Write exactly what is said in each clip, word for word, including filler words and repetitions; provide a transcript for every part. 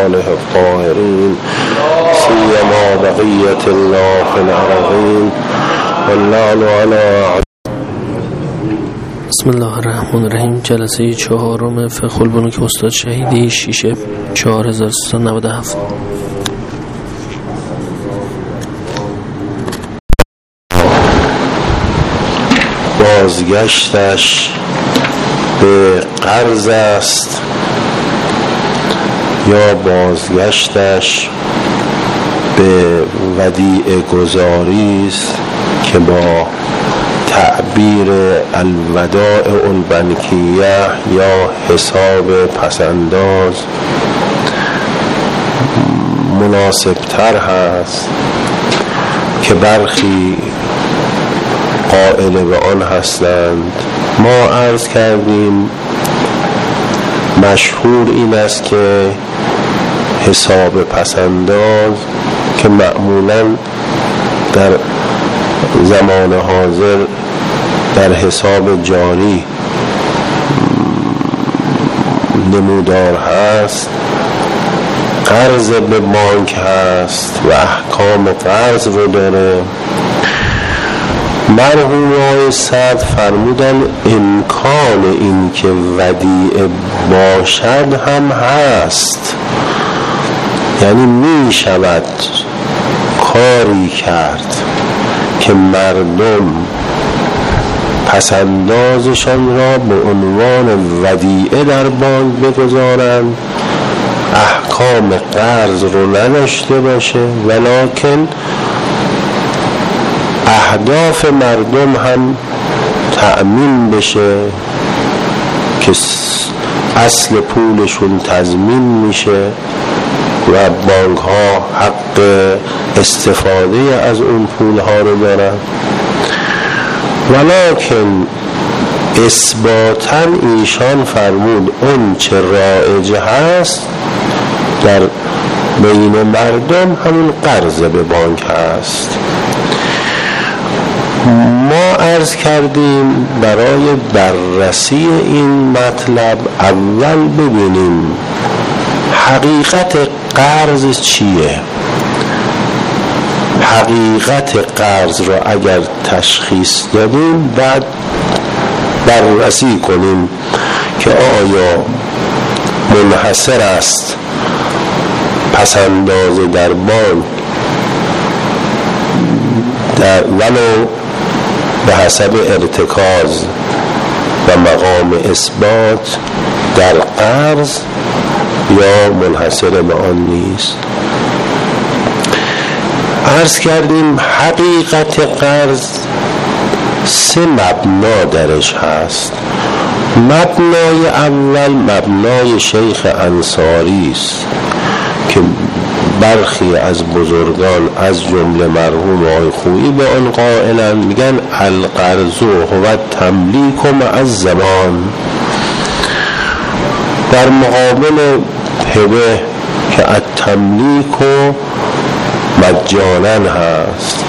آله الطاهرین سیما بقیت الله فی الارضین واللعن علی. بسم الله الرحمن الرحیم. جلسه چهارم فقه البنوک استاد شهیدی شیشه چهار هزار و سیصد و نود و هفت. بازگشتش به قرض است یا بازگشتش به ودیعه گذاری است که با تعبیر الودائع البنکیه یا حساب پسنداز مناسب تر هست که برخی قائل به آن هستند. ما عرض کردیم مشهور این است که حساب پسنداز که معمولاً در زمان حاضر در حساب جاری نمودار هست، قرض به بانک هست و احکام قرض رو داره. مرحوم آقای صدر فرمودن امکان این که ودیعه باشد هم هست، یعنی می شود کاری کرد که مردم پسندازشان را به عنوان ودیعه در بانک بگذارند، احکام قرض رو نداشته باشه، ولکن اهداف مردم هم تأمین بشه که اصل پولشون تضمین میشه و بانک ها حق استفاده از اون پول ها رو دارن. ولکن اثباتاً ایشان فرمود اون چه رایج هست در بین مردم همون قرض به بانک هست. ما عرض کردیم برای بررسی این مطلب اول ببینیم حقیقت قرض چیه. حقیقت قرض را اگر تشخیص دادیم بعد بررسی کنیم که آیا منحصر است پسنداز در بانک در ولو به حسب ارتکاز و مقام اثبات در قرض یا منحصر به آن نیست. عرض کردیم حقیقت قرض سه مبنا درش هست. مبنای اول مبنای شیخ انصاری است که برخی از بزرگان از جمله مرحوم آقای خویی به آن قائلن، میگن القرض هو تملیک مع الزمان، در مقابل هبه که التملیک مجانا هست.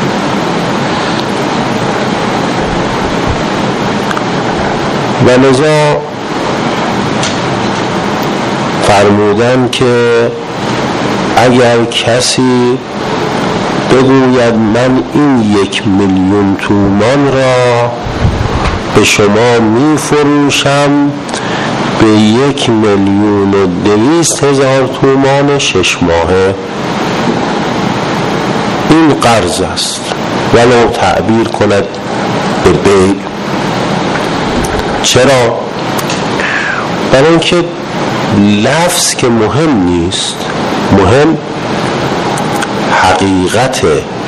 و لذا فرمودن که اگر کسی بگوید من این یک میلیون تومان را به شما می فروشم به یک میلیون و دویست هزار تومان شش ماهه، این قرض است ولو تعبیر کند به بیع. چرا؟ برای اینکه لفظ که مهم نیست، مهم حقیقت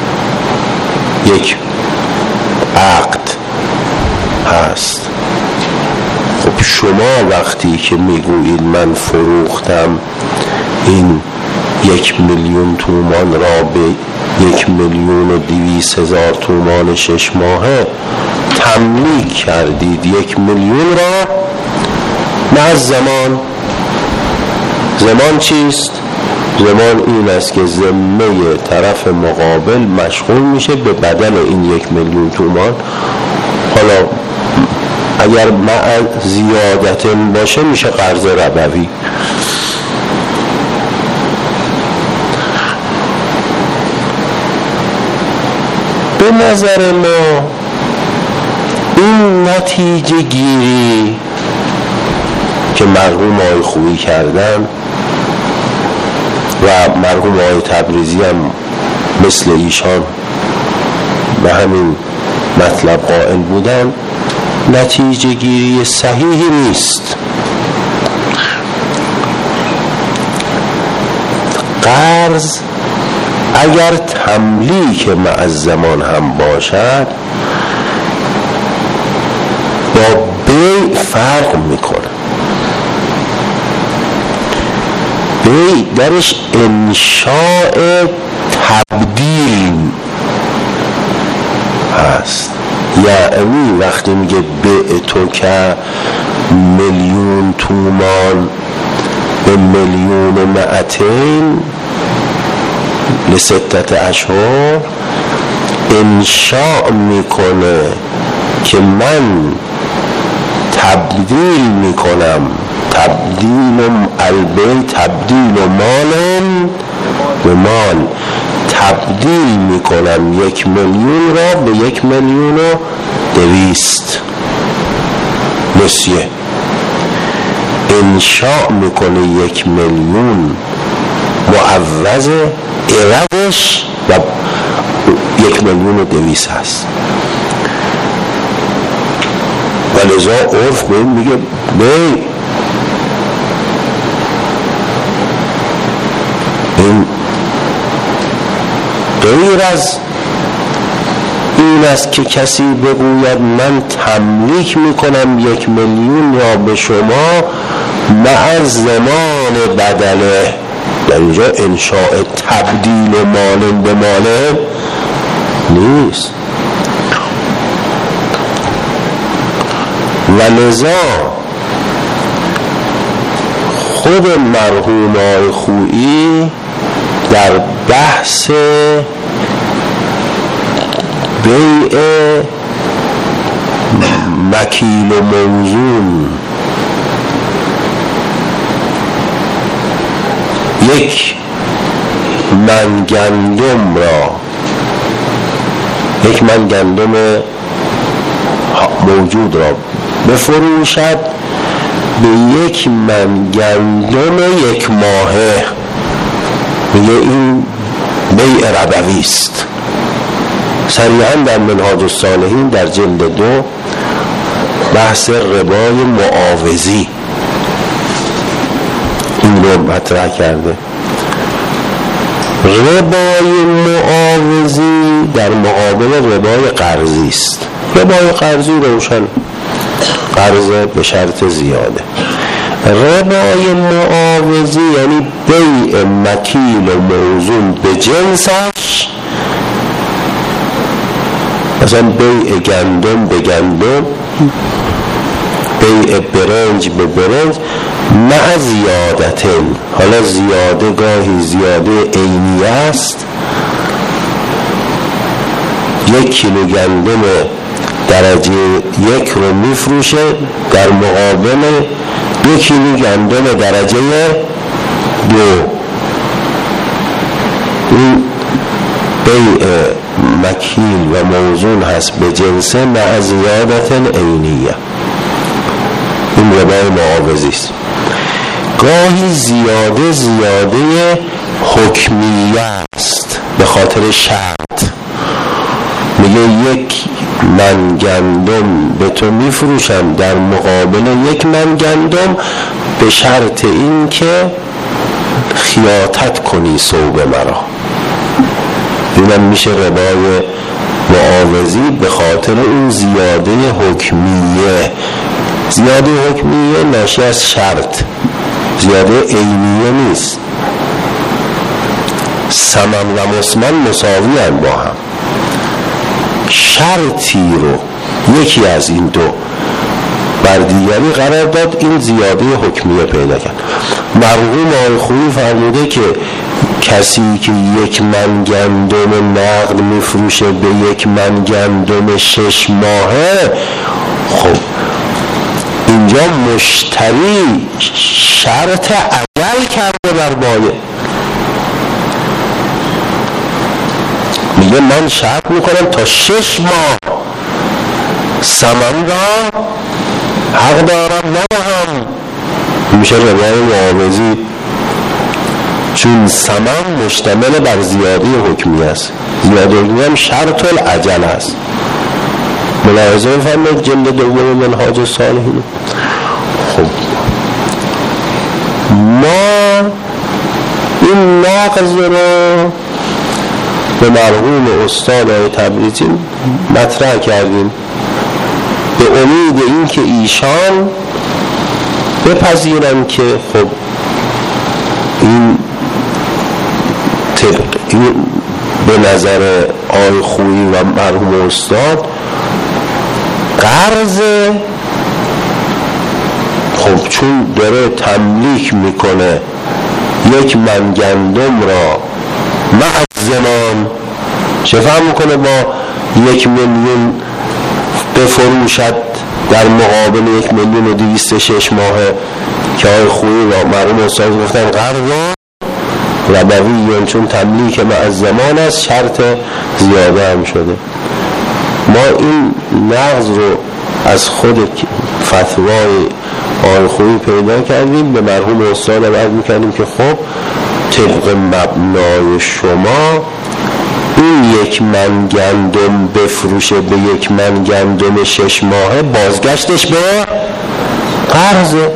یک عقد هست. خب شما وقتی که میگویید من فروختم این یک میلیون تومان را به یک میلیون و دویست هزار تومان شش ماهه، تملیک کردید یک میلیون را نه زمان. زمان چیست؟ زمان این است که ذمه طرف مقابل مشغول میشه به بدل این یک میلیون تومان. حالا اگر مع زیادت باشه میشه قرض ربوی. به نظر ما این نتیجه گیری که مرحوم آقای خویی کردن و مرحوم آقای تبریزی هم مثل ایشان به همین مطلب قائل بودن، نتیجه گیری صحیحی نیست. قرض اگر تملیک مع زمان هم باشد با بیع فرق میکنه. بیع درش انشاء تبدیل هست، یعنی وقتی میگه بیع تو که میلیون تومان به میلیون مئتین لستت اشهر، انشاء میکنه که من تبدیل میکنم، تبدیل البیع تبدیل و مال به مال، تبدیل میکنم یک میلیون را به یک میلیون و دویست. مسیه انشاء میکنه یک میلیون معوض عوضش و یک میلیون و دویست هست و لذا عرف به این میگه بی این غیر از این است که کسی بگوید من تملیک میکنم یک میلیون را به شما مع زمان بدله. در اینجا انشاء تبدیل مال به مال نیست و لذا خود مرحوم آقای خویی در بحث بیع مکیل و موزون یک من گندم را یک من گندم موجود را بفروشد به یک من گندم یک ماهه، میگه این بیع ربوی است. سریعا در منهاج الصالحین در جلد دو بحث ربای معاوضی این رو مطرح کرده. ربای معاوضی در مقابل ربای قرضی است. ربای قرضی روشن، قرض به شرط زیاده. ربای معاوضی یعنی بیع مکیل و موزون به جنسش، مثلا بیع گندم به گندم، بیع برنج به برنج مع زیادتن. حالا زیاده گاهی زیاده عینی است، یک کیلو گندم درجه یک رو میفروشه در مقابل دو کیلو گندم درجه دو. این بیع مکیل و موزون هست به جنسه مع زیادت عینیه. این ربای معاوضی است. گاهی زیاده زیاده حکمیه است به خاطر شرط. میگه یک من گندم به تو میفروشم در مقابل یک من گندم به شرط این که خیاطت کنی ثوب مرا. اینم میشه ربای معاوضی به خاطر اون زیاده حکمیه. زیاده حکمیه ناشی از شرط، زیاده عینیه نیست. ثمن و مسمن مساوی هم با هم. شرطی رو یکی از این دو بر دیگری قرار داد، این زیاده حکمیه پیدا کرد. مرحوم آقای خویی فرموده که کسی که یک من گندم نقد میفروشه به یک من گندم شش ماهه، خب اینجا مشتری شرط اجل کرده بر بایع. میگه من شرط میکنم تا شش ماه ثمن را حق دارم ندهم. میشه روای معاوضی، چون ثمن مشتمل بر زیاده حکمی است. زیاده حکمی هم شرط العجل است. ملاحظه می‌فرمایید جلد دوم منهاج الصالحین. خب ما این نقض رو به مرحوم استاد آقای تبریزی مطرح کردیم به امید این که ایشان بپذیرن که خب این طبق این به نظر آقای خویی و مرحوم استاد قرض، خب چون داره تملیک میکنه یک من گندم را مع زمان، چه فهم میکنه با یک میلیون بفروشد در مقابل یک میلیون و دویست شش ماهه که آقای خویی و مرحوم استاد گفتن قرض ربوی، چون تملیک مع زمان است شرط زیاده هم شده. ما این نقض رو از خود فتوای آقای خویی پیدا کردیم، به مرحوم استاد عرض میکردیم که خب طبق مبنای شما این یک من گندم بفروشه به یک من گندم شش ماهه، بازگشتش به قرضه.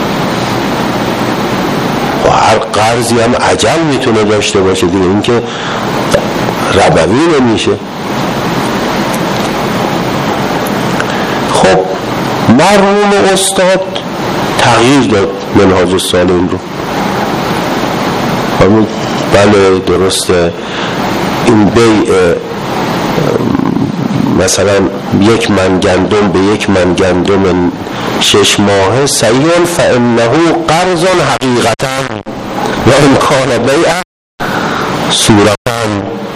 و هر قرضی هم عجل میتونه داشته باشه دیگه، این که ربوی نمیشه. خب مرحوم استاد تغییر داد منهاج الصالحین رو. همون بله درسته این بیع مثلا یک من گندم به یک من گندم شش ماهه سیون فانه قرض حقیقتا و امکان بیع صورتا،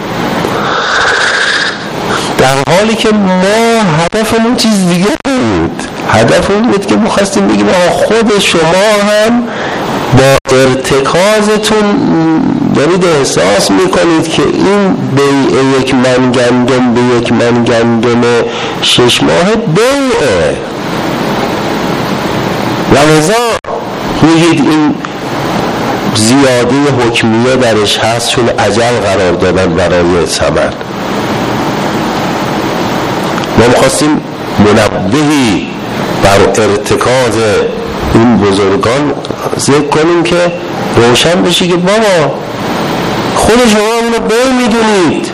در حالی که ما هدفمون چیز دیگه بود. هدفمون بود که می‌خواستیم بگیم خود شما هم با ارتکازتون دارید احساس میکنید که این بیع یک من گندم به یک من گندم شش ماه بیعه و لذا میگید این زیاده حکمیه درش هست چون عجل قرار دادن برای ثمن. ما میخواستیم منبهی بر ارتکاز این بزرگان ذکر کنیم که روشن بشی که بابا خود شما اونو بی میدونید.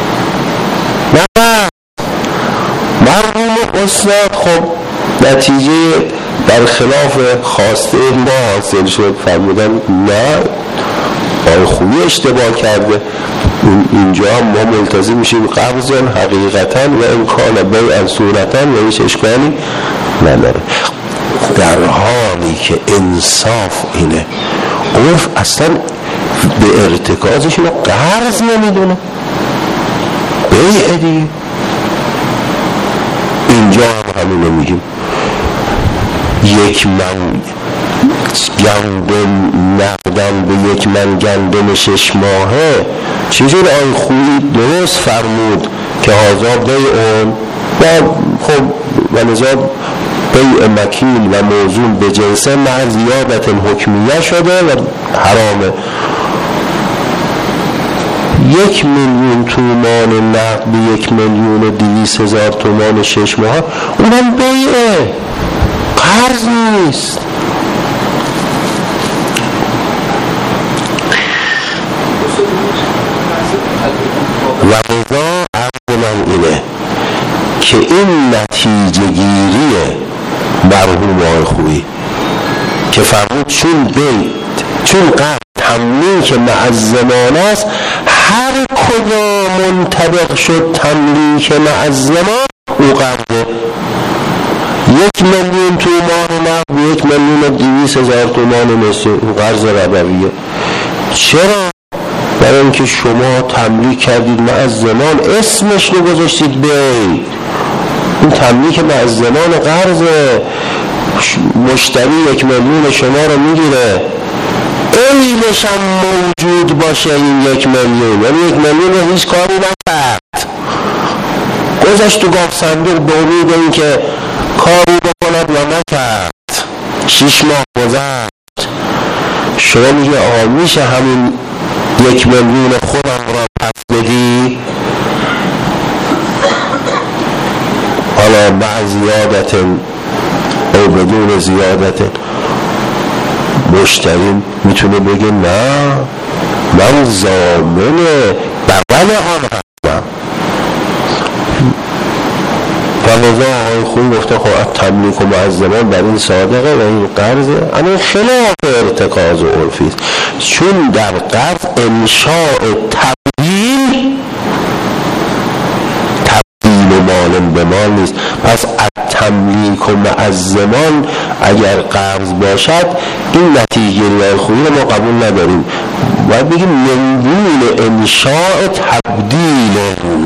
نه مرحوم استاد خب نتیجه برخلاف خواسته ما حاصل شد، فرمودن نه آقای خویی اشتباه کرده، اینجا ما ملتزم میشیم قبضن حقیقتا و امکان بیع صورتا و هیچ اشکالی نداره. در حالی که انصاف اینه عرف اصلا به ارتکازش اینو قرض نمیدونه، بیع دیگه. اینجا هم همینو میگیم یک من گندم نقدن به یک من گندم شش ماهه. چجور آی خویی درست فرمود که هازا بیعون و خب و لذا بیع مکیل و موزون به جنسه مع زیادت حکمیه شده و حرامه. یک میلیون تومان نقد به یک میلیون و دویست هزار تومان شش ماه اونم بیعه، قرض نیست. و لذا عرض من اینه که این نتیجه گیریه مرحوم آقای خویی که فرمود چون بیت چون قرض تملیک مع زمان است، هر کجا منطبق شد تملیک مع زمان او قرضه. یک میلیون تومان نقد یک میلیون و دویست هزار تومان مثل او قرض ربویه. چرا؟ برای اینکه شما تملیک کردید مع زمان، اسمش رو گذاشتید بیت. این تملیک مع زمان قرض، مشتری یک میلیون شما رو میگیره، عینش هم موجود باشه این یک میلیون، یعنی یک میلیون رو هیچ کاری نکرد، گذاشت تو گاف صندوق به امید این که کاری بکند یا نکرد. شیش ماه گذشت، شما میگه آقا میشه همین یک میلیون خودم را پس بدی؟ حالا بعد زیادت او بدون زیادت مشتری میتونه بگه نه من ضامن بغل آن هستم. فلذا آقای خوبی گفته خب تملیک و معظمان در این صادقه و این قرضه. اما خلاف ارتکاز و عرفی، چون در قرض انشاء تبدیل تبدیل و مال به مال نیست. پس تملیک و معظمان اگر قرض باشد این نتیجه گیری خوبی رو ما قبول نداریم. باید بگیم منگون انشاء تبدیل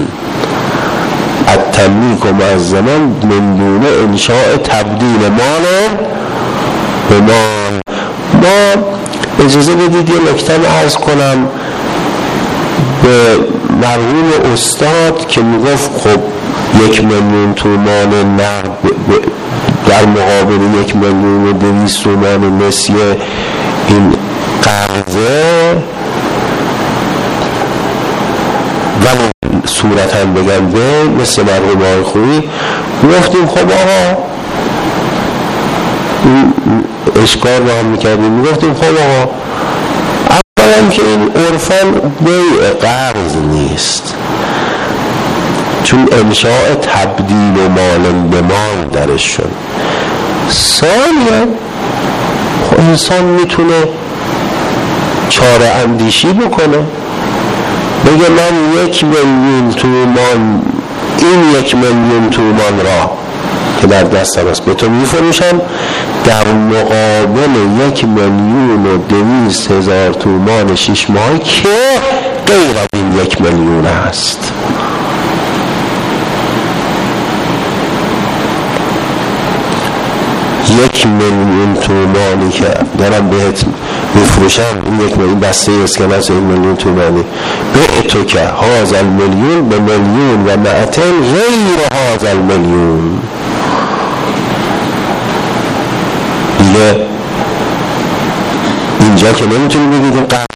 التملیک و معظمان منگون انشاء تبدیل مال به مال. ما اجازه بدید یه نکته عرض کنم به مرحوم استاد که میگفت خب یک میلیون تومان نقد در مقابل یک میلیون و دویست تومان نسیه این قرضه، ولی صورتا بگم به مثل مرحوم آقای خویی گفتیم خب آقا اشکال رو هم میکردیم، میگفتیم خب آقا اولا که این عرفان بیع قرض نیست، چون انشاء تبدیل و مال به مال درش شد. ثانیا خب انسان میتونه چاره اندیشی بکنه، بگه من یک میلیون تومان این یک میلیون تومان را که در دستم است به تو میفروشم در مقابل یک میلیون و دویست هزار تومان شش ماهی که غیر از این یک میلیون است. یک میلیون تومانی که دارم بهت میفروشم، این یک میلیون بسته اسکناس این میلیون تومانی به تو که هازل میلیون به میلیون و معتن غیر هازل میلیون. دیگه اینجا که نمیتونی بگید این قرض،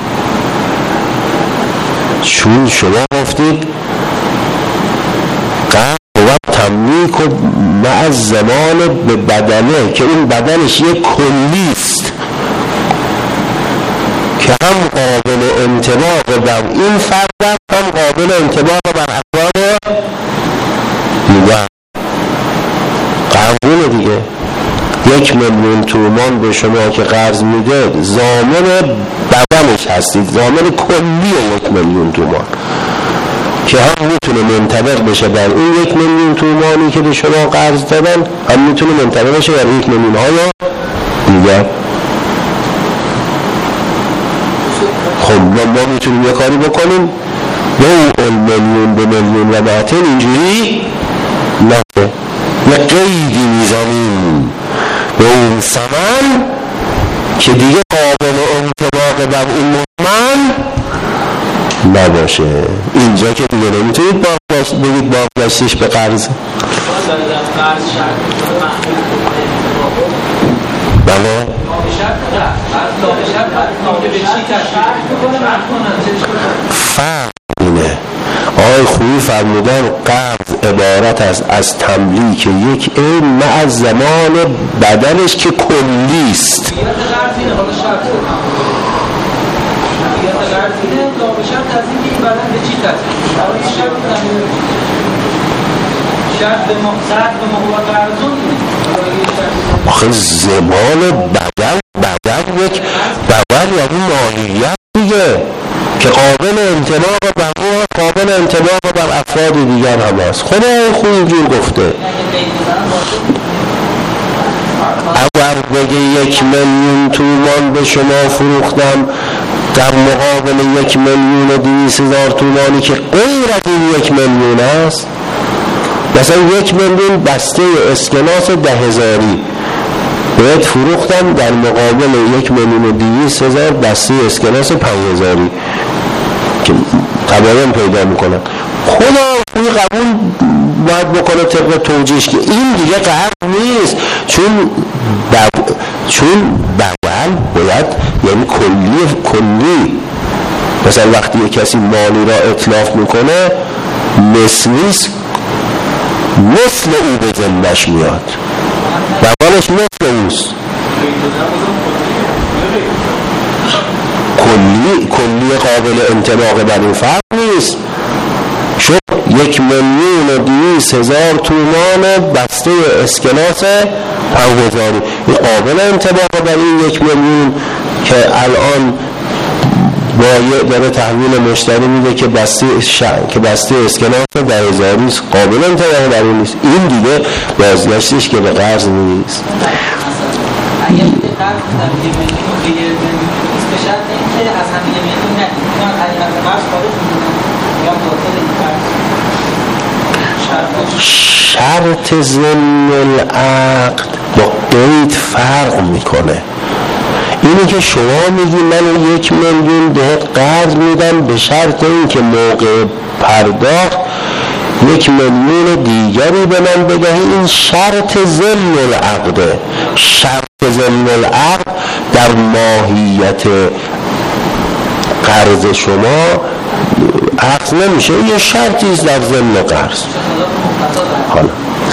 چون شما گفتید قرض و تملیک و مع زمان به بدنه که اون بدنش یک کلی است که هم قابل انطباق بر این فرد هم قابل انطباق بر افراد دیگر. قرضونه دیگه. یک میلیون تومان به شما که قرض میده ضامن بدنش هستید، ضامن کلی یک میلیون تومان که هم میتونه منطبق بشه بر این یک میلیون تومانی که به شما قرض دادن، هم میتونه منطبق بشه بر یک میلیون های دیگر. خب ما میتونیم یه کاری بکنیم به اون میلیون به میلیون و معتن اینجوری نفه یه قیدی میزنیم به اون ثمن که دیگه قابل انطباق بر اون مطمئن نباشه. اینجا که دیگه نمیتونید باقلاش بگید باقلاشتش به قرض. بله فرق اینه. آقای خویی فرمودن قرض عبارت است از تملیک یک علم مع زمان بدنش که کلی است. آخه زمان بدن بدن یک بدن یعنی ماهیت دیگه که قابل انطباق بر او قابل انطباق بر افراد دیگر هم هست. خدا خوب اینجور گفته اگر بگه یک میلیون تومان به شما فروختم در مقابل یک میلیون و دویست هزار تومانی که غیر از این یک میلیون است، مثلا یک میلیون بسته اسکناس ده هزاری باید فروختم در مقابل یک میلیون و دویست هزار بسته اسکناس پنج هزاری که تباین پیدا میکنن. خدا خوی قبول باید بکنه طبق توجیهش که این دیگه قرض نیست، چون بب... چون بدل باید یعنی کلی کلی مثلا وقتی یک کسی مالی را اتلاف میکنه مثل نیست، مثل او به ذمه‌اش میاد، بدلش مثل اوست، کلی کلی قابل انطباق بر این فرق نیست. شد یک میلیون و دویست هزار تومان بسته اسکناس پنجهزاری، این قابل انطباق بر این یک میلیون که الان بایع داره تحویل مشتری میده که بسته شن که بسته اسکناس در هزاری است، قابل انطباق بر این نیست. این دیگه بازگشتش که به قرض نیست. اگر قرض در یک میلیون به یک میلیون نیست به شرط اینکه از همین میلیون ندید اینا حقیقت قرض خارج میکنن یا باطل این قرض. شرط ضمن العقد با قید فرق میکنه. اینی که شما میگی من یک میلیون بهت قرض میدم به شرط این که موقع پرداخت یک میلیون دیگری به من بدهی، این شرط ضمن العقده. شرط ضمن العقد در ماهیت قرض شما عقد نمیشه، یه شرطی است در ضمن قرض. حالا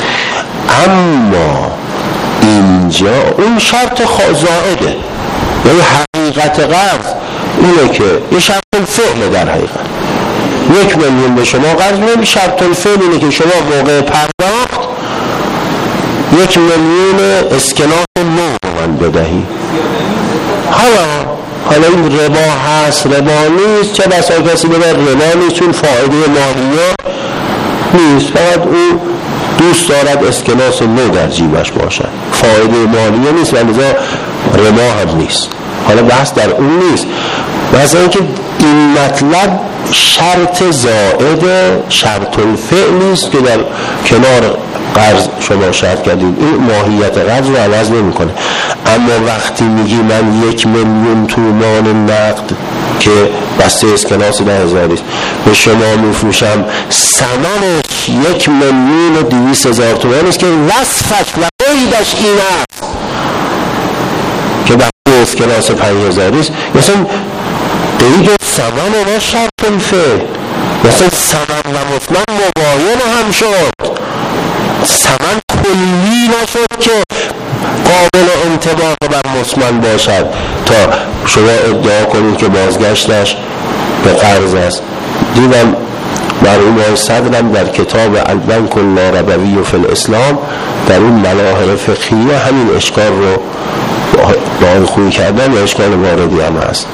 اما اینجا اون شرط زائده، یعنی حقیقت قرض اینه که یه شرط الفعل در حقیقت یک میلیون به شما قرض میدم، شرط الفعل اینه که شما موقع پرداخت یک میلیون اسکناس نو من بدهی. حالا حالا این ربا هست ربا نیست، چه بسا کسی بگه ربا نیست چون فایده مالیه نیست، فقط او دوست دارد اسکناس نو در جیبش باشد، فایده مالیه نیست و لذا ربا هم نیست. حالا بحث در اون نیست، بحث این که این مطلب شرط زائد شرط الفعل نیست که در کنار قرض شما شرط کردید، این ماهیت قرض رو عوض نمی کنه. اما وقتی میگی من یک میلیون تومان نقد که بسته اسکناس ده هزاریست به شما میفروشم، ثمنش یک میلیون و دویست هزار تومان است که وصفش و قیدش این است که بسته اسکناس پنج هزاریست، مثلا قید ثمن و شرط الفعل، مثلا ثمن و مطمئن مباین هم شد، ثمن کلی نشد که قابل انطباق بر مطمئن باشد تا شما ادعا کنید که بازگشتش به قرض است. دیدم مرحوم آقای صدرم در کتاب البنک اللاربوی فی الاسلام در اون ملاحظ فقهیه همین اشکال رو با آن خوی کردن و اشکال واردی هم هست.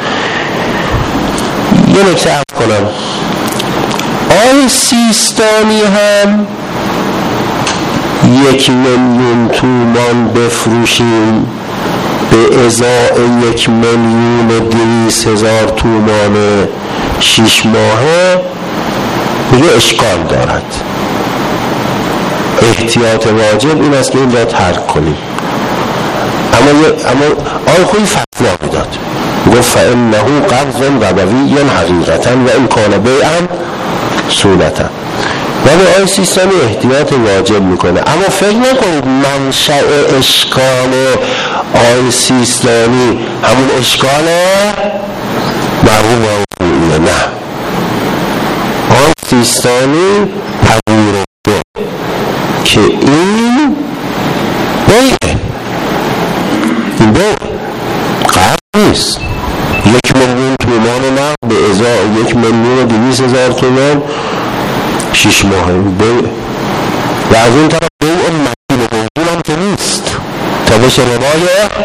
یه نکته عرض کنم، آقای سیستانی هم یک میلیون تومان بفروشیم به ازای یک میلیون و دویست هزار تومان شیش ماهه میگه اشکال دارد، احتیاط واجب این است که این را ترک کنیم. اما اما آقای خوی فتوا میداد، گفت فإنه قرض ربوی حقیقتا و این کان بیعا صورتا. ولی آقای سیستانی احتیاط واجب میکنه. اما فکر نکنید منشأ اشکال آقای سیستانی همون اشکال مرحوم آقای خویه، نه، آقای سیستانی پذیرفته که این بیعه، این بیعه قرض نیست. یک میلیون تومان نقد به ازای یک میلیون و دویست هزار تومان شیش ماه بیع و از اون طرف بیع مدین موجود هم که نیست تا بشه ربای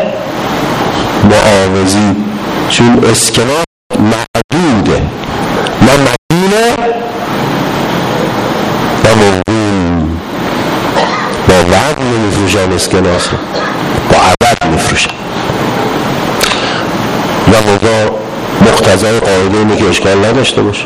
معاوضی، چون اسکناس معدوده نه مدینه و موجود با وقت نمیفروشن، اسکناس با عبد میفروشن و موضوع مقتضای قاعده اینه که اشکال نداشته باشه.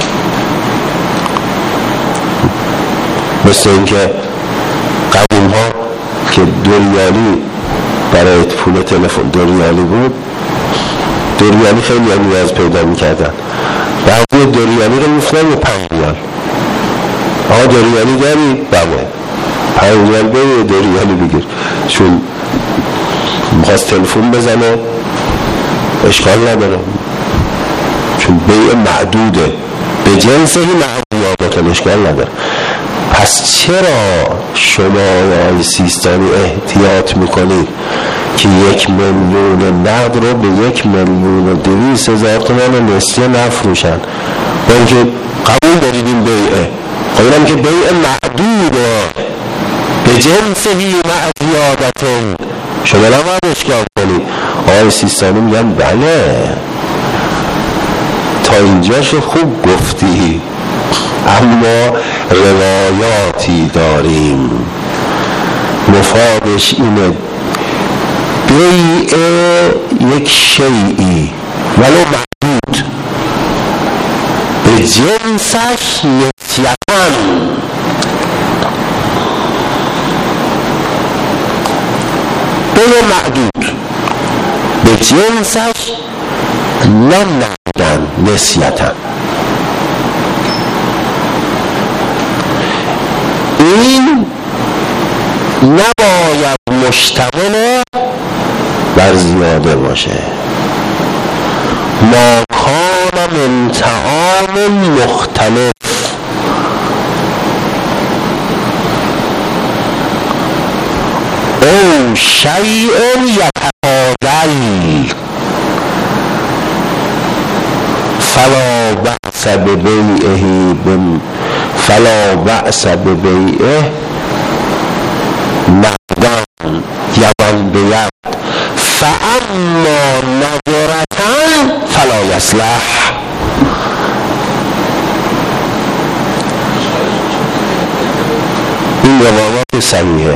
مثل این که قدیم ها که دو ریالی برای پول تلفن دو ریالی بود، دو ریالی خیلی هم نیاز پیدا میکردن، بعضی دو ریالی رو میفتن به پنج ریال. آقا دو ریالی داری؟ بله پنج ریال بری دو ریالی بگیر، چون میخواست تلفن بزنه اشکال نداره، چون بیع معدوده به جنسه هی معدوداتون اشکال نداره. پس چرا شما آقای سیستانی احتیاط میکنید که یک میلیون نقد رو به یک میلیون و دویست هزار تومان نسیه نفروشن؟ با اینکه قبول دارید این بیعه، قبولم که بیع معدوده به جنسهی مع زیادتون، شما نباید اشکال کنید. آقای سیستانی میگن بله تا اینجاشو خوب گفتی، اما روایاتی داریم مفادش اینه بیع یک شیئی ولو محدود به جنسش نسیتن، بیع معدود به جنسش نه نقدن نسیتن. این نباید مشتمل بر زیاده باشه. ما کان من طعام مختلف، او شیء یتفاضل فلا بأس ببیعه فلا بأس ببیعه نقدان یدان بید فاما نظرتن فلا یصلح. این روایات صحیحه.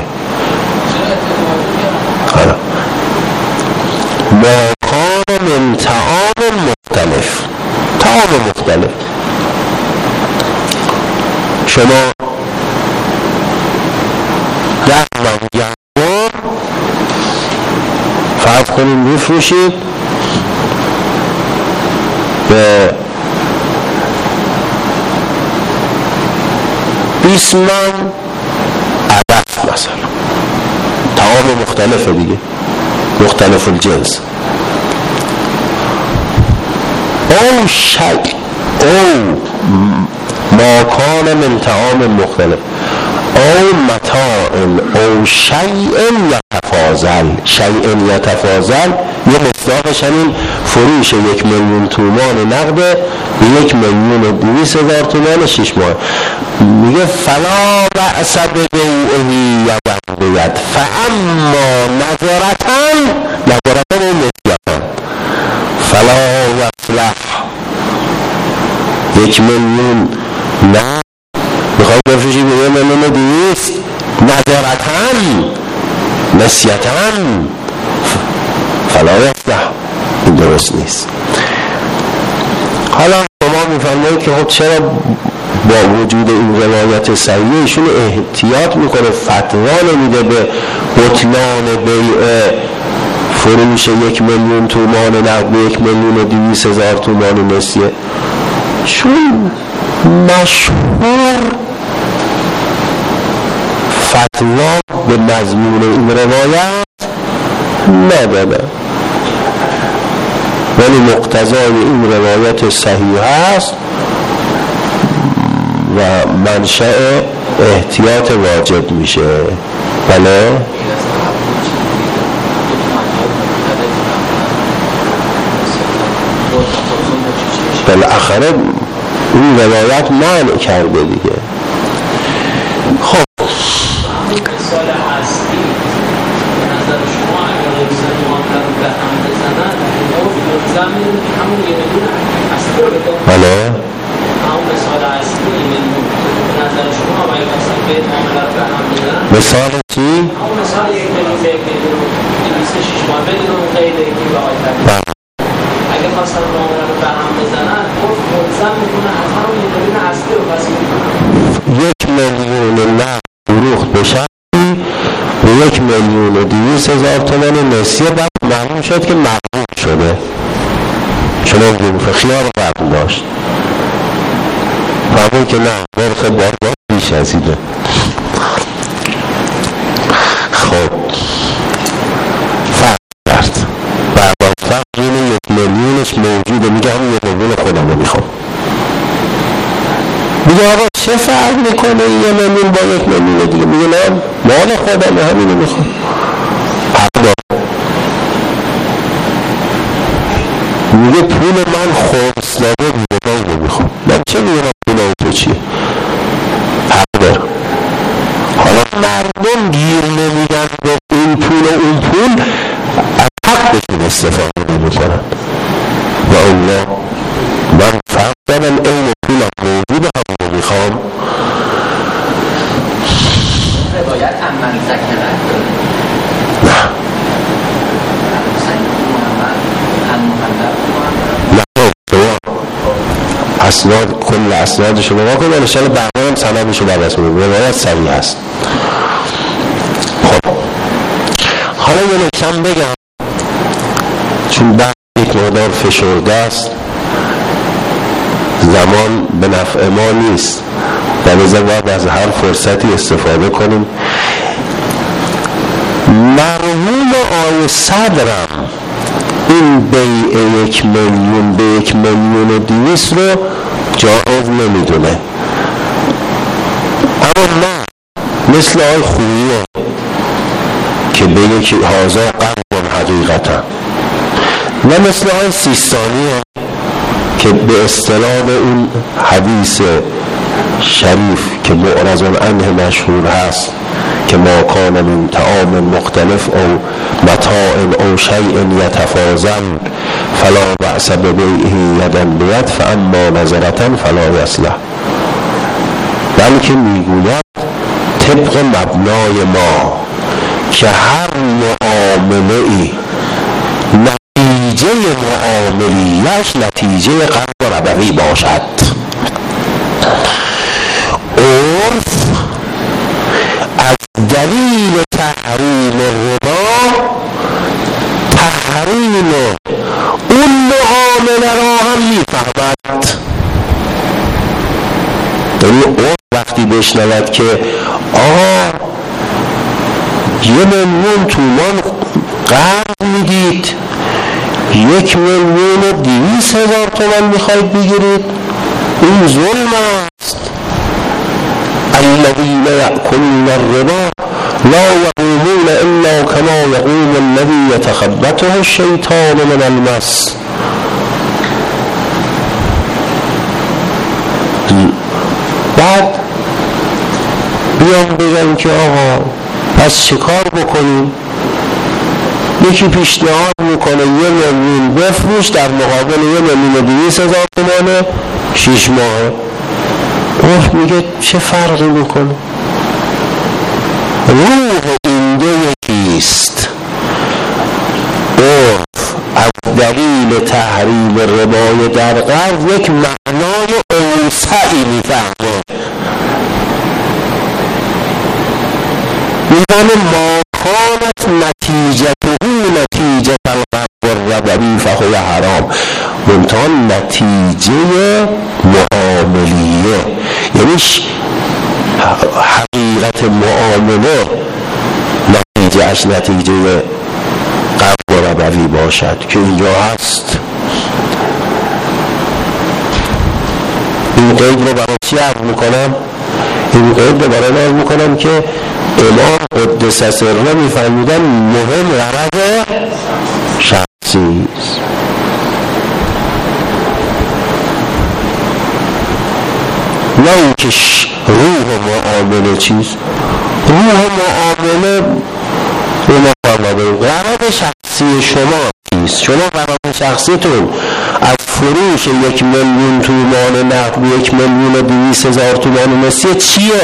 ما کان من طعام مختلف، طعام مختلف، شما ده من گندم فرض کنید میفروشید به بیست من عدف مثلا، طعام مختلفه دیگه، مختلف الجنس. او شیء او ما کان من طعام مختلف او متاع او شیء یتفاضل، شیء یتفاضل یه مصداقش همین فروش یک میلیون تومان نقد به یک میلیون و دویست هزار تومان شش ماه. میگه فلا بأس ببیعه یدان بید فاما نظرتن نظرتن و نسیتن فلا یصلح. یک میلیون نه میخوای بفروشی به یه میلیون و دویست، نظرتن نسیتن فلا یصلح، این درست نیست. حالا شما میفرمایید که خب چرا با وجود این روایت صحیحه ایشون احتیاط میکنه، فتوا نمیده به بطلان بیع فروش یک میلیون تومان نقد به یک میلیون و دویست هزار تومان نسیه؟ چون مشهور فتوا به مضمون این روایت نداده، ولی مقتضای این روایت صحیح است و منشأ احتیاط واجب میشه. بله بالاخره این روایت منع کرده دیگه. خب مثال اصلی به نظر شما اگر اکسان معامله رو به هم بزنن ملزم میدونی که همون یه میلیون اصلی رو بده. بله همون مثال اصلی یه میلیون به نظر شما اگر اکسان به معامله رو به هم بزنن مثال چی؟ همون مثال یک میلیون به یک میلیون دویست و شش ماه بدون قید یکی به آقای تبیر اگر خواستن معامله رو به هم بزنن ملزم میکنن از همون یه میلیون اصلی رو پس میکنن. یک میلیون نقد فروخت بشه به یک میلیون و دویست هزار تومان نسیه، بعد معلوم شد که مقبول شده، چون اون خیار قبل داشت، معلوم که نه نرخ بارگاه بیش بیش از اینه. خب فرق کرد برباد فرق این یک میلیونش موجوده، میگه همین یک میلیون خودم رو میخوام. میگه آقا چه فرق میکنه یه میلیون با یک میلیون دیگه؟ میگه نه مال خودم همین رو میخوام. حق دار. میگه پول من خمس داده بودم رو میخوام. من چه میگم پول اون تو چیه؟ حق دار. حالا مردم گیر نمیدن به این پول و اون پول، از حقشون استفاده نمیکنن. و الله من فرق دارم این پولم موجود هم رو میخوام. روایت هم من سکنت داره. نه اسناد کل اسنادشو نگاه کنید، ان شاءالله بعدا هم سندشو بررسی کنید. روایت صحیح است. خب حالا یه نکته بگم، چون بعد یک مقدار فشرده است، زمان به نفع ما نیست، در نظر باید از هر فرصتی استفاده کنیم. مرحوم آی صدرم این بیع یک میلیون به یک میلیون و دویست رو جایز نمیدونه، اما نه مثل آی خوییه که به یک هازا قربان حقیقتا، نه مثل آی سیستانیه که به اصطلاح اون حدیث شریف که معرض عنه مشهور هست که ما کان من طعام مختلف او متاع او شیء یتفاضل فلا بأس ببیعه یدا بید فاما نظرة فلا یصلح، بلکه میگوید طبق مبنای ما که هر معامله ای نتیجه معاملیش نتیجه قرض ربوی باشد. عرف از دلیل تحریم ربا تحریم اون معامله را هم میفهمد. یعنی عرف وقتی بشنود که آه یه میلیون تومان قرض میدید، یک میلیون و دویست هزار تومان میخواید بگیرید، این ظلم است. الذين يأكلون الربا لا يقومون إلا كما يقوم الذي يتخبطه الشيطان من المس. بعد بیان بگن که آقا پس چه کار بکنیم؟ یکی پیشنهاد میکنه یه میلیون بفروش در مقابل یه میلیون و دویست هزار تومانه شیش ماهه. عرف میگه چه فرقی میکنه؟ روح این دو یکیست. عرف از دلیل تحریم ربای در قرض یک معنای اوسعی میفهمه، میفهمه ما کانت نتیجته نتیجه القرض الربوی فهو حرام، منتها نتیجه معاملیه، یعنی حقیقت معامله نتیجه اش نتیجه قرض ربوی باشد که اینجا هست. این قید رو برای چی عرض میکنم؟ این قید رو برای عرض میکنم که امام قدس سره میفرمودن مهم غرض شخصی است. نه اون که روح معامله چیست؟ روح معامله غرض شخصی شما چیست؟ شما غرض شخصیتون از فروش یک میلیون تومان نقد یک میلیون و دویست هزار تومان مسی چیه؟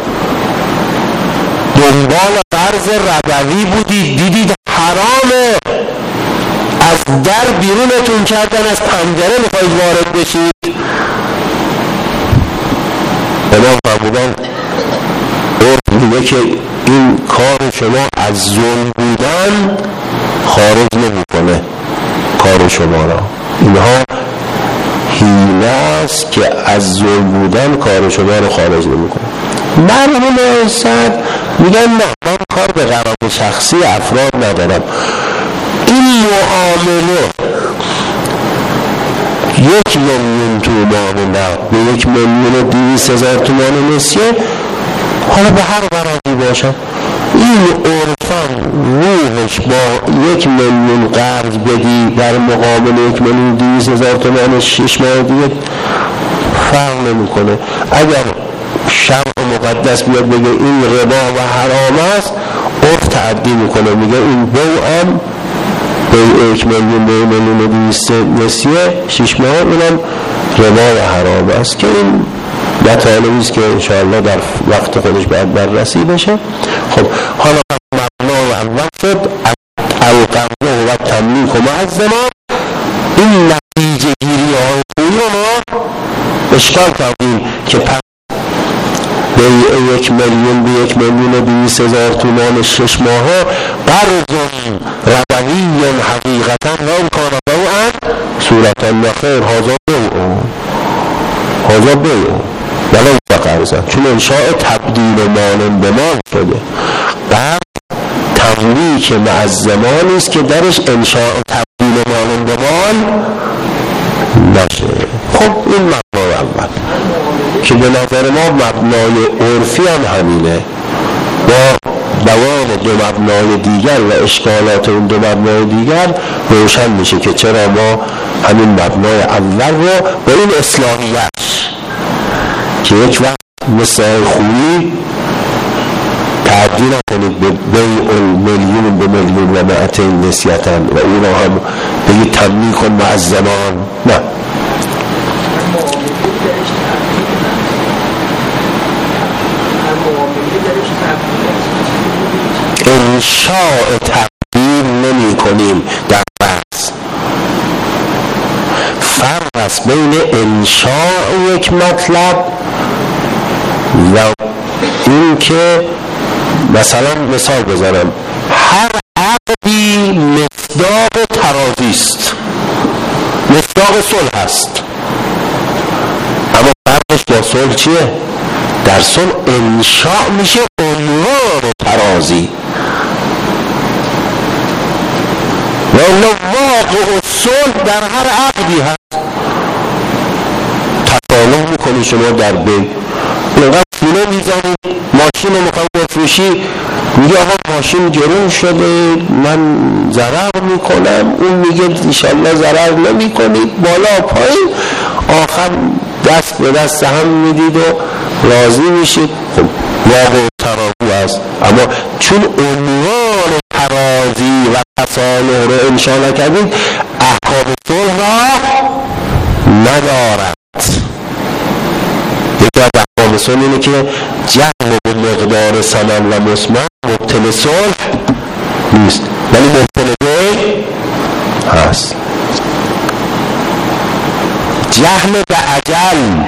دنبال قرض ربوی بودید، دیدید حرامه، از در بیرونتون کردن، از پنجره میخواید وارد بشید. امام فرمودن عرف میگه که این کار شما از ظلم بودن خارج نمیکنه کار شما را، اینها حیله است که از ظلم بودن کار شما رو خارج نمیکنه. مرحوم صد میگن نه، من کار به قرار شخصی افراد ندارم. این معامله یک میلیون تومان نقد به یک میلیون و دویست هزار تومان نسیه، حالا به هر قراری باشد، این عرفان روحش با یک میلیون قرض بدی در مقابل یک میلیون و دویست هزار تومان شش ماه دیگه فرق نمی کنه. اگر شرع مقدس بیاد بگه این ربا و حرام است، عرف تعدی میکنه، میگه این بوعم به یک میلیون به میلیون و دویست نسیه شش ماه اینم ربا و حرام است، که این مطالبی است که انشاءالله در وقت خودش باید بررسی بشه. خب حالا مبنای اول شد القرض و تملیک و معظمان. این نتیجه گیری های خوبی رو ما اشکال کردیم که پس به یک میلیون به یک میلیون و دویست هزار تومان شش ماه قرض ربوی حقیقتا را کار بوعن صورتا نخیر هازا بیعو هازا بیعو ولو بقرضن، چون انشاء تبدیل مانن به مال شده. قرض تملیک معظمانی است که درش انشاء تبدیل مانن به مال نشه. خب این مبنای اول که به نظر ما مبنای عرفی هم همینه، با دوام دو مبنای دیگر و اشکالات اون دو مبنای دیگر روشن میشه که چرا ما همین مبنای اول رو با این اصلاحیت که یک وقت مثل خویی تعدیل نکنید به بیع میلیون به میلیون و معتین نسیتن و اون رو هم بگید تملیک کن معظمان، نه. انشاء تبدیل نمی کنیم در بحث. فرق است بین انشاء یک مطلب و این که مثلا مثال بزنم هر عقدی مصداق ترازی است، مصداق صلح است، اما فرقش با صلح چیه؟ در صلح انشاء میشه عنوان ترازی و واقع الصلح در هر عقدی هست. تکالف میکنی شما در بی اینقدر سینه میزنی ماشین رو میخوای بفروشی، میگه آقا ماشین گرون شده من ضرر میکنم، اون میگه انشالله ضرر نمی کنید، بالا پایین، آخر دست به دست هم میدید و راضی میشید. خب واقع ترازی است، اما چون عنوان ترازی و تصالح رو انشاء نکردید احکام صلح را ندارد. یکی از احکام صلح اینه که جمع به مقدار ثمن و مسمن مبطل صلح نیست ولی مبطل بیع هست. جهل به اجل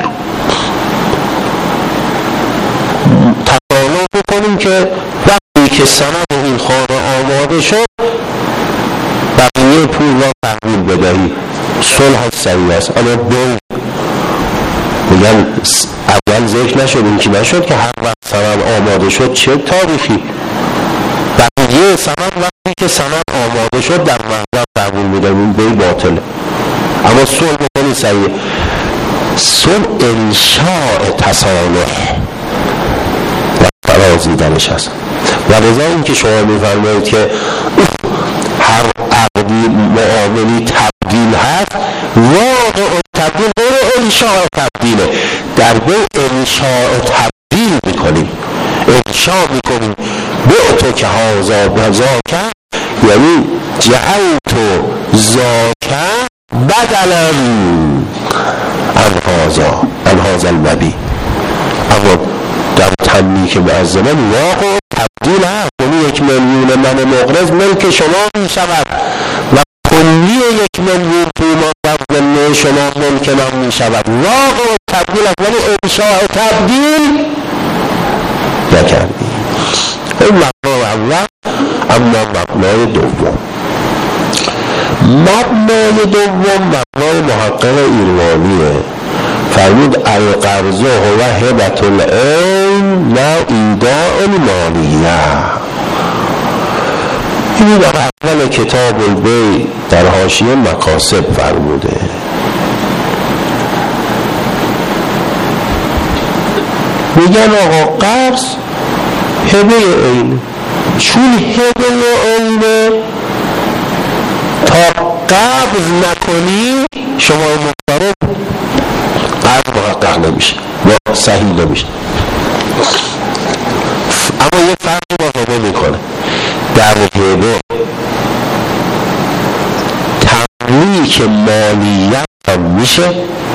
تقاضا بکنیم که وقتی که سند این خانه آماده شد بقیه پول را تحویل بدهی، صلح صحیح است. اما بیع میگن اول ذکر نشد، این که نشد که هر وقت سند آماده شد چه تاریخی، بقیه سند وقتی که سند آماده شد در محضر تحویل بدهیم، بیع باطله. اما صلح بکنی صحیح. صلح انشاء تصالح و ترازی درش هست و رضا این که شما میفرمایید که هر عقدی معاملی تبدیل هست، واقع تبدیل غیر انشاء تبدیله. در بیع انشاء تبدیل میکنیم، انشاء میکنیم بعتو که هازا بزاکن، یعنی جعلتو زاکن بدلا انهازا انهاز المبی. اما در تملیک معظمان واقع تبدیل هست، یعنی یک میلیون من مقرض ملک شما می شود و کلی یک میلیون تومان در ضمن شما ملک من می شود. واقع تبدیل هست ولی انشاء تبدیل نکردی. این مبنای اول. اما مبنای دوم، مبنای دوم مبنای محقق ایروانیه. فرمود القرض هو هبة العین این نه ایداء المالیه. این در اول کتاب البیع در حاشیه مکاسب فرموده. میگن آقا قرض هبه عین، چون هبه عینه تا قبض نکنی شما محترم قرض محقق نمیشه یا صحیح نمیشه. اما یه فرقی با هبه میکنه. در هبه تملیک مالیت هم میشه،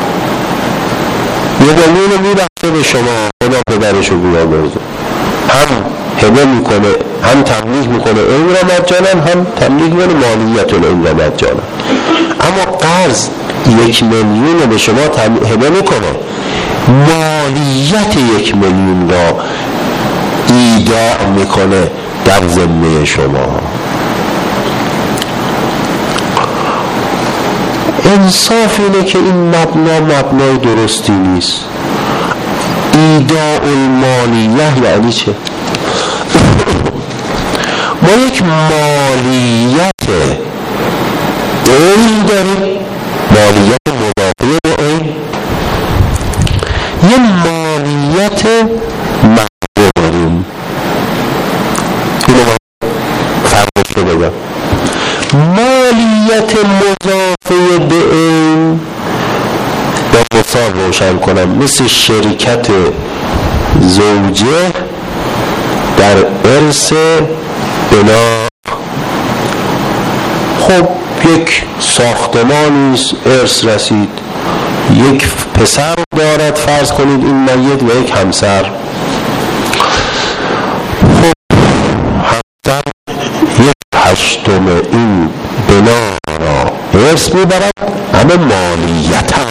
یه دلیل میبخشه به شما، خدا پدرشو بیار برزه، هم هبه میکنه هم تملیک میکنه این را مجانا، هم تملیک میکنه مالیت این را مجانا. اما قرض یک میلیون به شما هبه میکنه، مالیت یک میلیون را ایداع میکنه در ذمه شما. انصاف اینه که این مبنا مبنای درستی نیست. ایداء المالیه یعنی چه؟ ما یک مالیت عین داریم، مالیت مضافه به عین، یه مالیت محض داریم. اینو من فرقش رو بگم. مالیت مضافه به عین با مثال روشن کنم، مثل شرکت زوجه در ارث بنا. خب یک ساختمانی ارث رسید، یک پسر دارد فرض کنید این میت و یک همسر. خب همسر یک هشتم این بنا را ارث میبرد، همه مالیت هم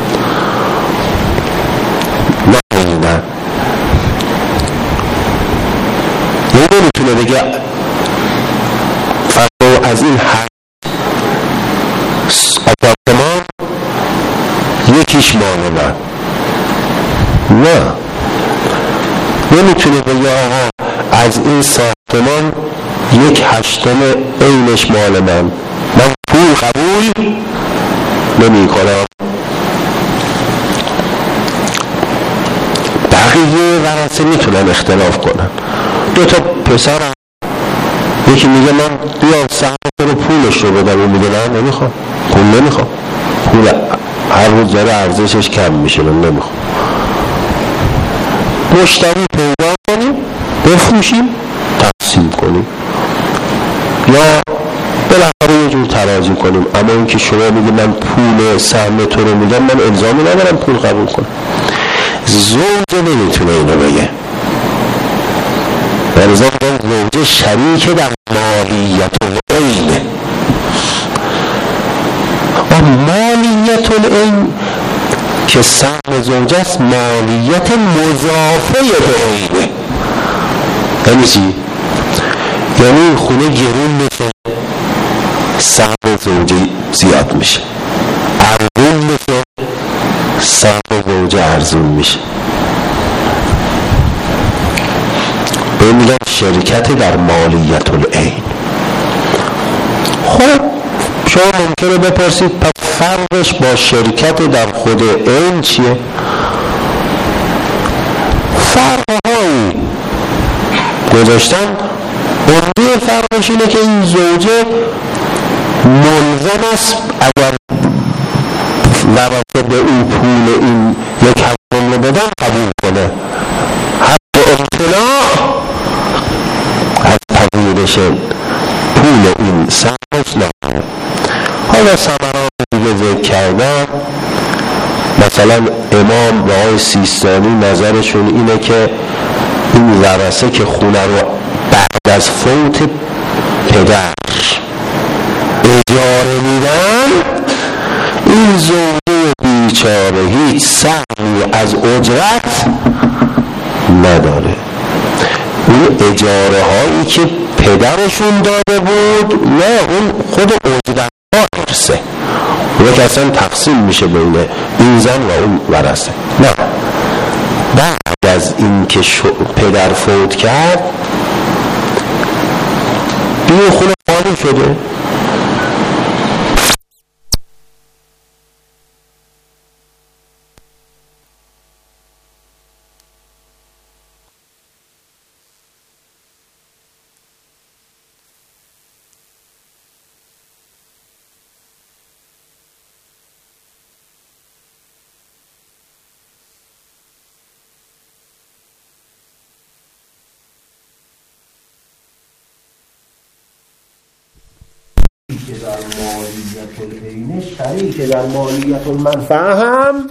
نه اینه. یه نمیتونه بگه فرض از این هشت آپارتمان یکیش مال من، نه نمیتونه بگه آقا از این ساختمان یک هشتم اینش مال من، من پول قبول نمی کنم. بقیه ورثه میتونن اختلاف کنن. دو تا پسر هم، یکی میگه من بیا سهم رو پولش رو بدم، اون میگه نه نمیخوام، پول نمیخوام، پول هر روز داره ارزشش کم میشه، من نمیخوام. مشتری پیدا کنیم، بفروشیم، تقسیم کنیم، یا بالاخره یه جور ترازی کنیم. اما اینکه شما میگه من پول سهم تو رو میدم، من الزامی ندارم پول قبول کنم. زوجه نمیتونه اینو بگه، برزا میگن زوجه شریک در مالیت العین. و مالیت العین که سهم زوجه است، مالیت مضافه به عینه. یعنی چی؟ یعنی خونه گرون میشه، سهم زوجه زیاد میشه، ارزون میشه، سهم زوجه ارزون میشه. به این میگن شرکت در مالیت العین. خب شما ممکنه بپرسید پس فرقش با شرکت در خود عین چیه؟ فرقهایی گذاشتن. عمده فرقش اینه که این زوجه ملزم است اگر ورثه به اون پول این یک هفتم رو بدن قبول کنه، حتی امتناع از تغییرش پول این سهمش نه. حالا ثمرات دیگه ذکر کردن، مثلا امام و آقای سیستانی نظرشون اینه که این ورثه که خونه رو بعد از فوت پدر اجاره میدن، این زوجه بیچاره هیچ سهمی از اجرت نداره. اون اجاره هایی که پدرشون داده بود، نه اون خود اجرت ها ارثه، اون که اصلا تقسیم میشه بین این زن و اون ورثه. نه بعد از این که پدر فوت کرد بیه خونه خالی شده. که در مالیت العین شریک در مالیت المنفعه هم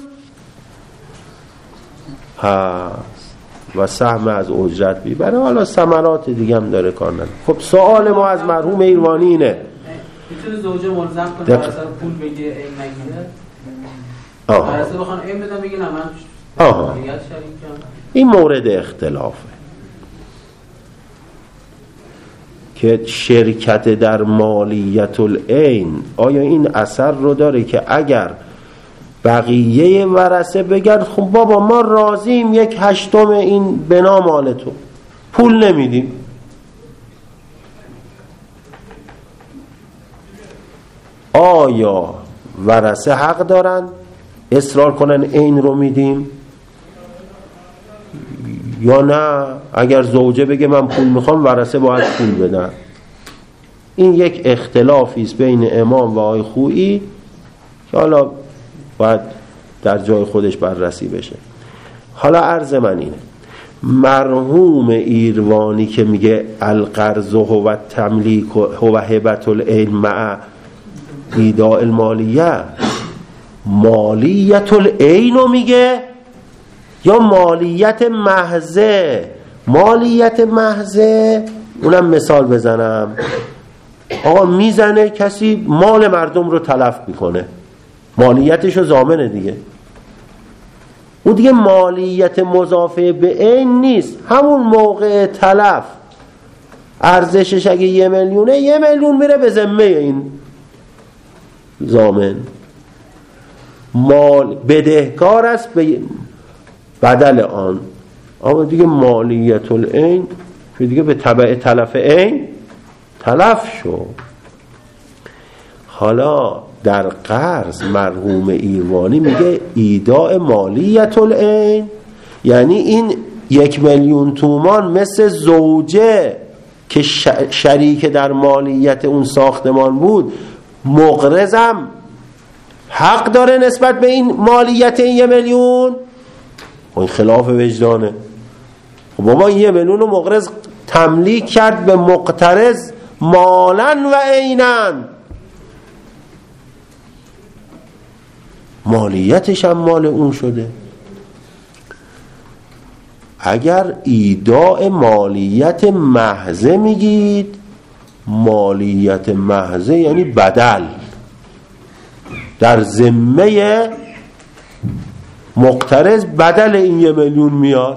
هست و سهم از اجرت میبره. حالا ثمرات دیگه هم داره کار نداره. خب سوال ما از مرحوم ایروانی اینه، میتونه زوجه ملزم کنه بر اثر پول بگیره این نگیره؟ آها بر اثر بخوان این بدم بگین من آها مالیت شریکم. این مورد اختلافه که شرکت در مالیت العین آیا این اثر رو داره که اگر بقیه ورثه بگن خب بابا ما راضیم یک هشتم این بنا مال تو، پول نمیدیم، آیا ورثه حق دارن اصرار کنن عین رو میدیم یا نه؟ اگر زوجه بگه من پول میخوام ورثه باید پول بدن. این یک اختلافی است بین امام و آقای خویی که حالا باید در جای خودش بررسی بشه. حالا عرض من اینه، مرحوم ایروانی که میگه القرض هو تملیک هو هبت العین مع ایداء المالیه، مالیت العین رو میگه یا مالیت محضه؟ مالیت محضه اونم مثال بزنم، آقا میزنه کسی مال مردم رو تلف میکنه، مالیتش رو ضامنه دیگه، اون دیگه مالیت مضافه به عین نیست. همون موقع تلف ارزشش اگه یه میلیونه، یه میلیون میره به ذمه این ضامن، مال بدهکار است به بدل آن. اما دیگه مالیت العین که دیگه به تبع تلف عین تلف شو. حالا در قرض مرحوم ایروانی میگه ایداء مالیت العین، یعنی این یک میلیون تومان مثل زوجه که شریک در مالیت اون ساختمان بود، مقرضم حق داره نسبت به این مالیت این یه میلیون؟ این خلاف وجدانه. خب بابا یه میلیون رو مقرض تملیک کرد به مقترض مالن و عینن، مالیتش هم مال اون شده. اگر ایداء مالیت محضه میگید، مالیت محضه یعنی بدل در ذمه مقترض، بدل این یه میلیون میاد.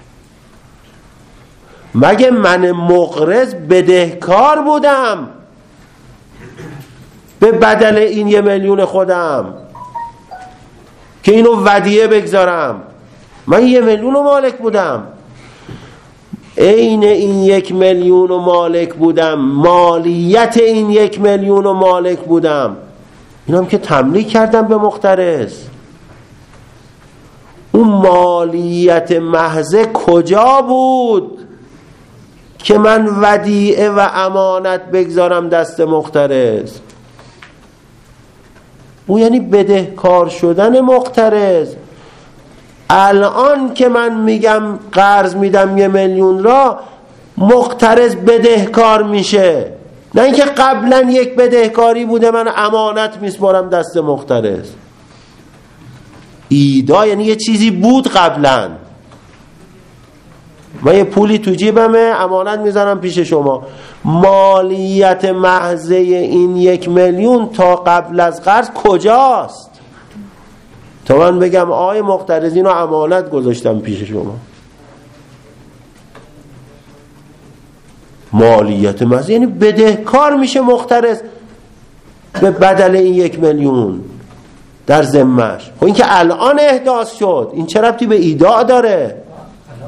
مگه من مقرض بدهکار بودم به بدل این یه میلیون خودم که اینو ودیعه بگذارم؟ من یه میلیون و مالک بودم، عین این یک میلیون و مالک بودم، مالیت این یک میلیون و مالک بودم، اینم که تملیک کردم به مقترض. اون مالیت محضه کجا بود که من ودیعه و امانت بگذارم دست مقترض؟ اون یعنی بدهکار شدن مقترض. الان که من میگم قرض میدم یه میلیون را، مقترض بدهکار میشه، نه اینکه قبلا یک بدهکاری بوده من امانت میسپارم دست مقترض. ایدا یعنی یه چیزی بود قبلا، من یه پولی تو جیبمه امانت میذارم پیش شما. مالیت محضه این یک میلیون تا قبل از قرض کجاست تا من بگم آقای مقترض اینو امانت گذاشتم پیش شما؟ مالیت محضه یعنی بدهکار میشه مقترض به بدل این یک میلیون در ذمه‌اش. خب این که الان احداث شد، این چه ربطی به ایداع داره؟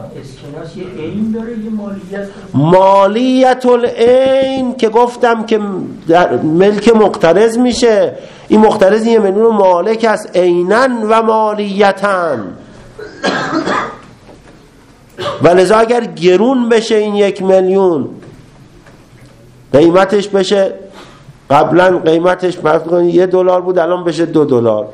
پس یه عین داره یه مالیت مالیت العین که گفتم که در ملک مقترض میشه. این مقترض یه میلیون مالک است عیناً و مالیتاً، و لذا اگر گرون بشه این یک میلیون قیمتش بشه، قبلا قیمتش فرض کنید یه دلار بود الان بشه دو دلار،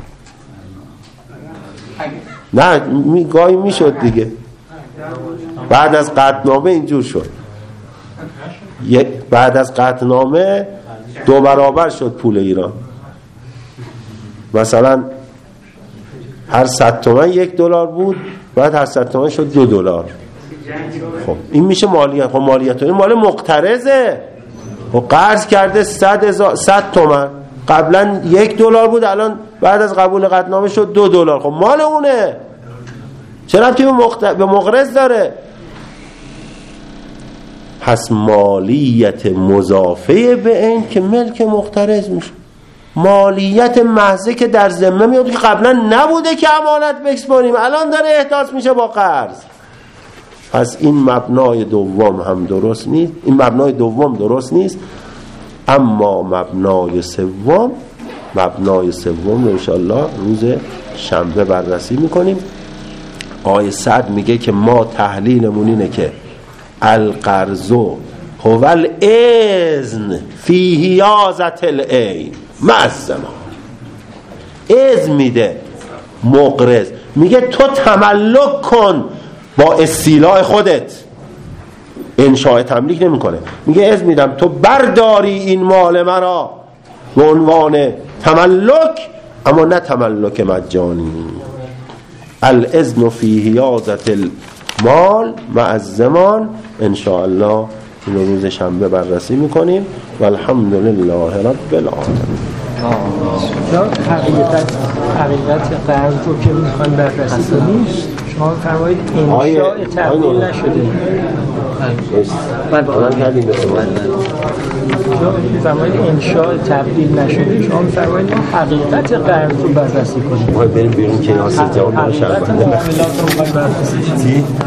نه می گاهی میشد دیگه، بعد از قطعنامه اینجور شد، یک بعد از قطعنامه دو برابر شد پول ایران، مثلا هر صد تومن یک دلار بود، بعد هر صد تومن شد دو دلار. خب این میشه مالیت. خب مالیت این مال مقترضه، خب قرض کرده صد تومن، قبلا یک دلار بود الان بعد از قبول قطعنامه شد دو دلار، خب مال اونه، چرا ربطی به, مقت... به مقرض داره؟ پس مالیت مضافه به این که ملک مقترض میشه، مالیت محضه که در ذمه میاد که قبلا نبوده که امانت بسپاریم الان داره احداث میشه با قرض. پس این مبنای دوم هم درست نیست، این مبنای دوم درست نیست، اما مبنای سوم مبنای سوم رو انشاءالله روز شنبه بررسی میکنیم. آیه صد میگه که ما تحلیلمون اینه که القرض هو الاذن فی حیازة العین مع الزمان. اذن میده مقرض، میگه تو تملک کن با استیلاء خودت، انشاء تملیک نمیکنه، میگه اذن میدم تو برداری این مال مرا به عنوان تملک، اما نه تملک مجانی. الاذن فی حیازة المال مع الزمان انشاءالله این روز شنبه بررسی میکنیم و الحمد لله رب العالمین. حقیقت حقیقت قرض رو که میخوان بررسی کنیم، شما فرمایید انشاء تبدیل نشده، من کردیم به شما فرمایید انشاء تبدیل نشده، شما فرمایید حقیقت قرض رو بررسی کنیم. ما بریم بیرون که ناسیت جواب حقیقت معاملات رو بررسی کنیم.